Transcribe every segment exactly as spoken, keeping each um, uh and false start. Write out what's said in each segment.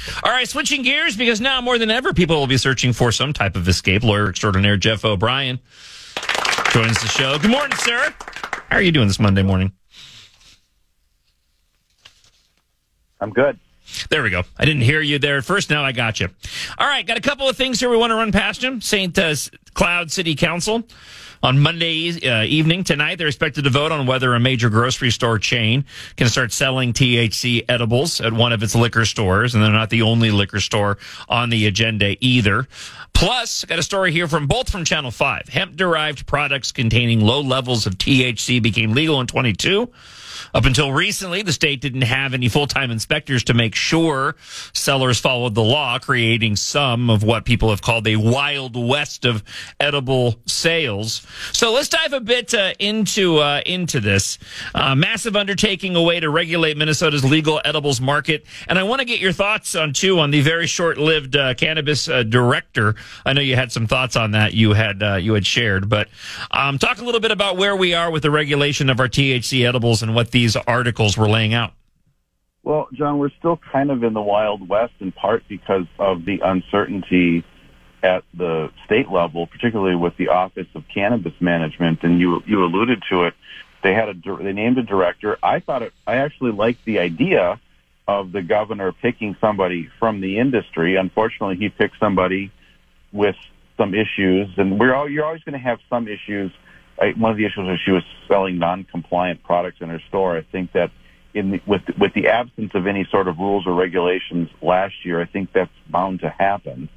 All right, switching gears, because now more than ever, people will be searching for some type of escape. Lawyer extraordinaire Jeff O'Brien joins the show. Good morning, sir. How are you doing this Monday morning? I'm good. There we go. I didn't hear you there at first. Now I got you. All right, got a couple of things here we want to run past you. Saint Uh, Cloud City Council on Monday uh, evening tonight, they're expected to vote on whether a major grocery store chain can start selling T H C edibles at one of its liquor stores, and they're not the only liquor store on the agenda either. Plus, got a story here from both from Channel five. Hemp-derived products containing low levels of T H C became legal in twenty-two. Up until recently, the state didn't have any full-time inspectors to make sure sellers followed the law, creating some of what people have called a wild west of edible sales. So let's dive a bit uh, into uh, into this. Uh, massive undertaking, a way to regulate Minnesota's legal edibles market. And I want to get your thoughts on, too, on the very short-lived uh, cannabis uh, director. I know you had some thoughts on that you had uh, you had shared. But um, talk a little bit about where we are with the regulation of our T H C edibles and what these articles were laying out. Well, John, we're still kind of in the Wild West, in part because of the uncertainty at the state level, particularly with the Office of Cannabis Management. And you you alluded to it. They had a they named a director. I thought it, I actually liked the idea of the governor picking somebody from the industry. Unfortunately, he picked somebody with some issues, and we're all, you're always going to have some issues. I, one of the issues was she was selling non-compliant products in her store. I think that in the, with with the absence of any sort of rules or regulations last year, I think that's bound to happen.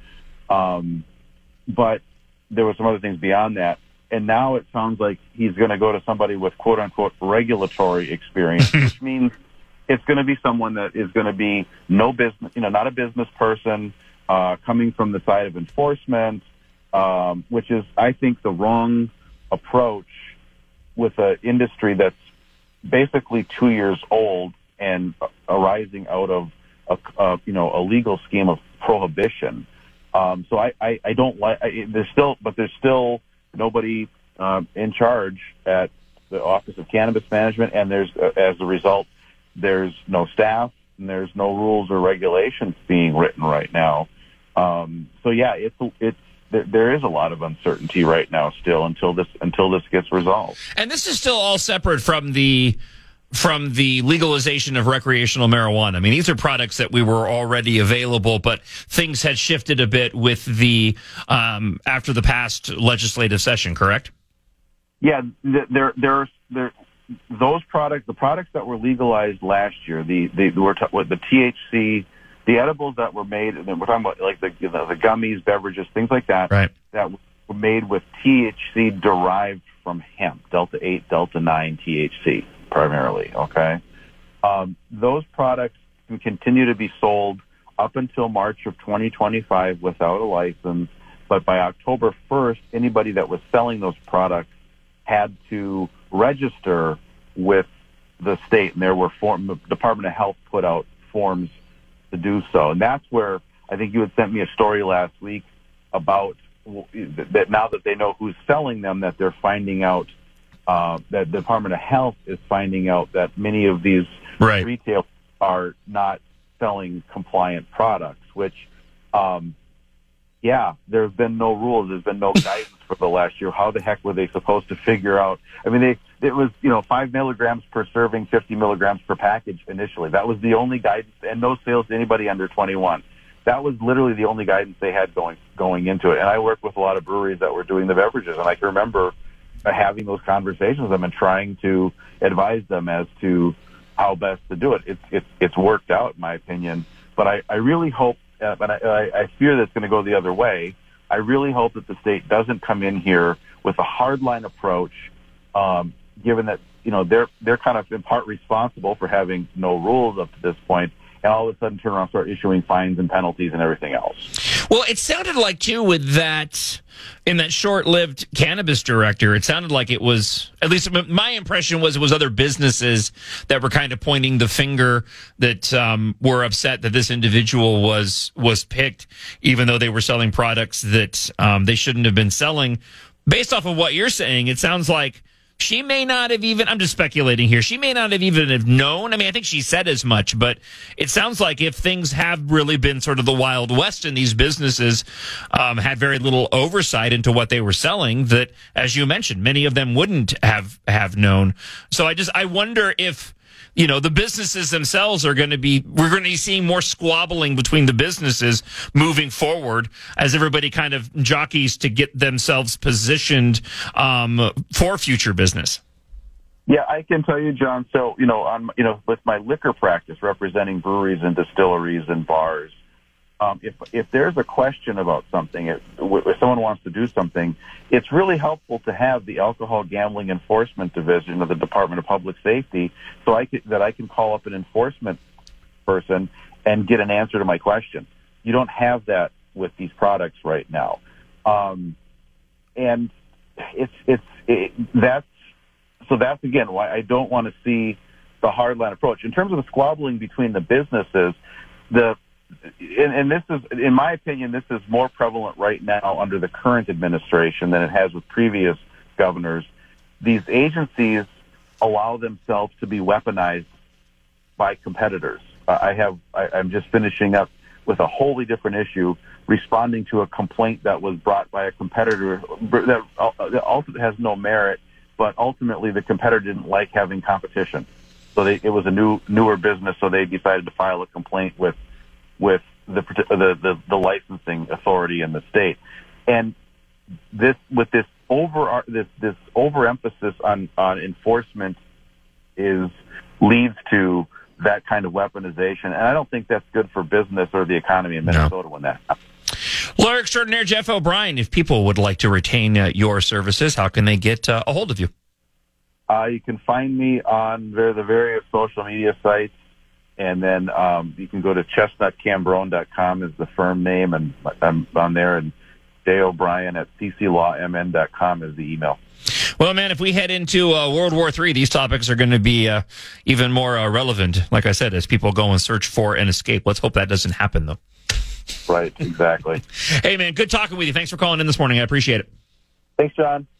Um, but there were some other things beyond that, and now it sounds like he's going to go to somebody with "quote unquote" regulatory experience, which means it's going to be someone that is going to be no business, you know, not a business person, uh, coming from the side of enforcement, um, which is, I think, the wrong approach with an industry that's basically two years old and arising out of a, a you know a legal scheme of prohibition. Um, so I, I, I don't like. I, there's still, but there's still nobody uh, in charge at the Office of Cannabis Management, and there's uh, as a result, there's no staff and there's no rules or regulations being written right now. Um, so yeah, it's it's. There is a lot of uncertainty right now still until this until this gets resolved. And this is still all separate from the from the legalization of recreational marijuana. I mean, these are products that we were already available, but things had shifted a bit with the um, after the past legislative session. Correct? Yeah, there there there those products, the products that were legalized last year, the the were t- the T H C. The edibles that were made, and we're talking about like the you know, the gummies, beverages, things like that, right, that were made with T H C derived from hemp, Delta eight, Delta nine T H C primarily, okay? Um, those products can continue to be sold up until March of twenty twenty-five without a license, but by October first, anybody that was selling those products had to register with the state, and there were form, the Department of Health put out forms to do so. And that's where I think you had sent me a story last week about that now that they know who's selling them, that they're finding out, uh, that the Department of Health is finding out that many of these right. retailers are not selling compliant products, which, um, yeah, there have been no rules. There's been no guidance for the last year. How the heck were they supposed to figure out? I mean, they it was, you know, five milligrams per serving, fifty milligrams per package initially. That was the only guidance, and no sales to anybody under twenty-one. That was literally the only guidance they had going going into it. And I worked with a lot of breweries that were doing the beverages, and I can remember having those conversations with them and trying to advise them as to how best to do it. It's it's it's worked out, in my opinion. But I, I really hope, uh, but I, I fear that it's going to go the other way. I really hope that the state doesn't come in here with a hardline approach, um, given that, you know, they're they're kind of in part responsible for having no rules up to this point, and all of a sudden turn around and start issuing fines and penalties and everything else. Well, it sounded like, too, with that, in that short-lived cannabis director, it sounded like it was, at least my impression was it was other businesses that were kind of pointing the finger, that um, were upset that this individual was was picked, even though they were selling products that um, they shouldn't have been selling. Based off of what you're saying, it sounds like she may not have even, I'm just speculating here, she may not have even have known. I mean, I think she said as much, but it sounds like if things have really been sort of the Wild West and these businesses um, had very little oversight into what they were selling, that, as you mentioned, many of them wouldn't have, have known. So I just, I wonder if, you know, the businesses themselves are going to be, we're going to be seeing more squabbling between the businesses moving forward as everybody kind of jockeys to get themselves positioned um, for future business. Yeah, I can tell you, John. So, you know, on, you know, with my liquor practice representing breweries and distilleries and bars, um, if if there's a question about something, if, if someone wants to do something, it's really helpful to have the Alcohol Gambling Enforcement Division of the Department of Public Safety, so I could, that I can call up an enforcement person and get an answer to my question. You don't have that with these products right now, um, and it's it's it, that's so that's again why I don't want to see the hardline approach in terms of the squabbling between the businesses. The And, and this is, in my opinion, this is more prevalent right now under the current administration than it has with previous governors. These agencies allow themselves to be weaponized by competitors. Uh, I have, I, I'm just finishing up with a wholly different issue, responding to a complaint that was brought by a competitor that, that ultimately has no merit, but ultimately the competitor didn't like having competition. So they, it was a new, newer business, so they decided to file a complaint with with the, the the the licensing authority in the state, and this with this over this this overemphasis on on enforcement is leads to that kind of weaponization, and I don't think that's good for business or the economy in Minnesota no. when that happens. Lawyer extraordinaire Jeff O'Brien, if people would like to retain uh, your services, how can they get uh, a hold of you? Uh, you can find me on the various social media sites. And then um, you can go to chestnut cambrone dot com is the firm name, and I'm on there. And J O'Brien at c c law m n dot com is the email. Well, man, if we head into uh, World War Three, these topics are going to be uh, even more uh, relevant, like I said, as people go and search for an escape. Let's hope that doesn't happen, though. Right, exactly. Hey, man, good talking with you. Thanks for calling in this morning. I appreciate it. Thanks, John.